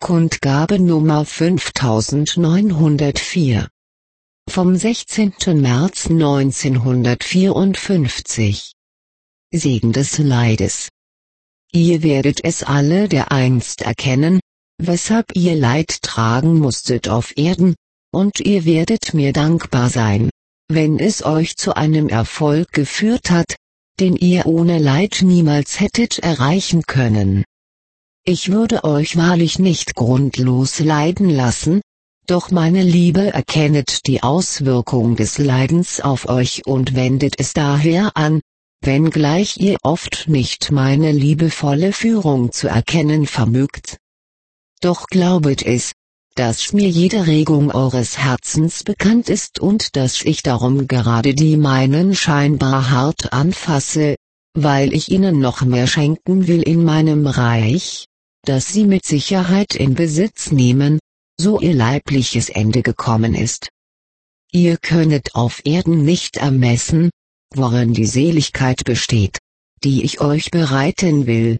Kundgabe Nummer 5904. Vom 16. März 1954. Segen des Leides. Ihr werdet es alle dereinst erkennen, weshalb ihr Leid tragen musstet auf Erden, und ihr werdet mir dankbar sein, wenn es euch zu einem Erfolg geführt hat, den ihr ohne Leid niemals hättet erreichen können. Ich würde euch wahrlich nicht grundlos leiden lassen, doch meine Liebe erkennet die Auswirkung des Leidens auf euch und wendet es daher an, wenngleich ihr oft nicht meine liebevolle Führung zu erkennen vermögt. Doch glaubet es, dass mir jede Regung eures Herzens bekannt ist und dass ich darum gerade die meinen scheinbar hart anfasse, weil ich ihnen noch mehr schenken will in meinem Reich, das sie mit Sicherheit in Besitz nehmen, so ihr leibliches Ende gekommen ist. Ihr könnet auf Erden nicht ermessen, worin die Seligkeit besteht, die ich euch bereiten will.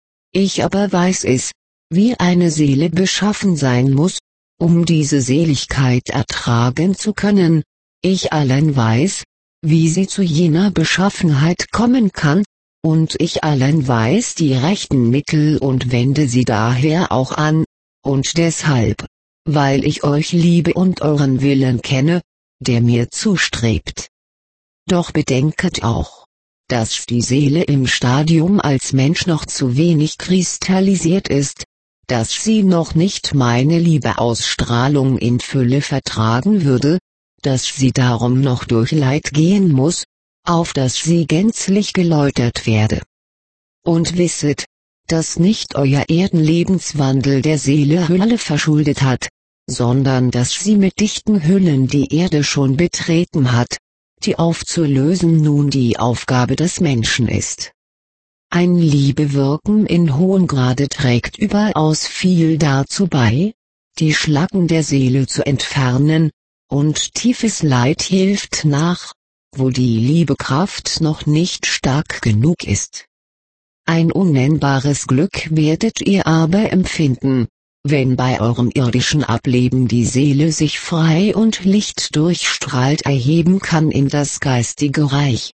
Ich aber weiß es, wie eine Seele beschaffen sein muss, um diese Seligkeit ertragen zu können. Ich allein weiß, wie sie zu jener Beschaffenheit kommen kann, und ich allein weiß die rechten Mittel und wende sie daher auch an, und deshalb, weil ich euch liebe und euren Willen kenne, der mir zustrebt. Doch bedenket auch, dass die Seele im Stadium als Mensch noch zu wenig kristallisiert ist, dass sie noch nicht meine Liebeausstrahlung in Fülle vertragen würde, dass sie darum noch durch Leid gehen muss, auf dass sie gänzlich geläutert werde. Und wisset, dass nicht euer Erdenlebenswandel der Seele Hülle verschuldet hat, sondern dass sie mit dichten Hüllen die Erde schon betreten hat, die aufzulösen nun die Aufgabe des Menschen ist. Ein Liebewirken in hohem Grade trägt überaus viel dazu bei, die Schlacken der Seele zu entfernen, und tiefes Leid hilft nach, wo die Liebekraft noch nicht stark genug ist. Ein unnennbares Glück werdet ihr aber empfinden, wenn bei eurem irdischen Ableben die Seele sich frei und lichtdurchstrahlt erheben kann in das geistige Reich.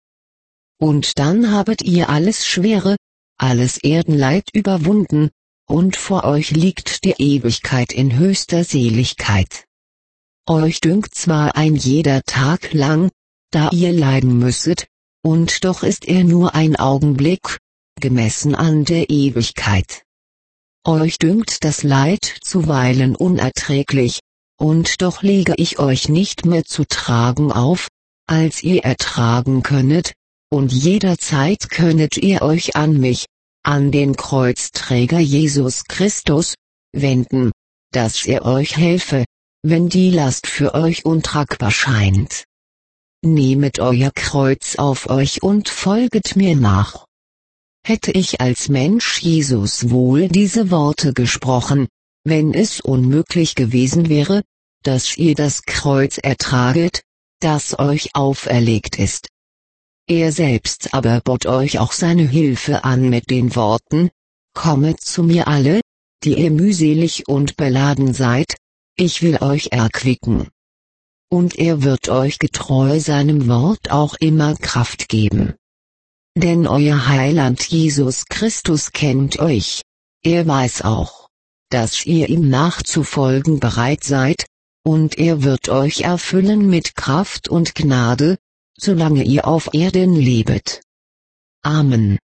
Und dann habet ihr alles Schwere, alles Erdenleid überwunden, und vor euch liegt die Ewigkeit in höchster Seligkeit. Euch dünkt zwar ein jeder Tag lang, da ihr leiden müsset, und doch ist er nur ein Augenblick, gemessen an der Ewigkeit. Euch dünkt das Leid zuweilen unerträglich, und doch lege ich euch nicht mehr zu tragen auf, als ihr ertragen könnet, und jederzeit könnet ihr euch an mich, an den Kreuzträger Jesus Christus, wenden, dass er euch helfe, wenn die Last für euch untragbar scheint. Nehmet euer Kreuz auf euch und folget mir nach. Hätte ich als Mensch Jesus wohl diese Worte gesprochen, wenn es unmöglich gewesen wäre, dass ihr das Kreuz ertraget, das euch auferlegt ist. Er selbst aber bot euch auch seine Hilfe an mit den Worten: Kommet zu mir alle, die ihr mühselig und beladen seid, ich will euch erquicken. Und er wird euch getreu seinem Wort auch immer Kraft geben. Denn euer Heiland Jesus Christus kennt euch, er weiß auch, dass ihr ihm nachzufolgen bereit seid, und er wird euch erfüllen mit Kraft und Gnade, solange ihr auf Erden lebet. Amen.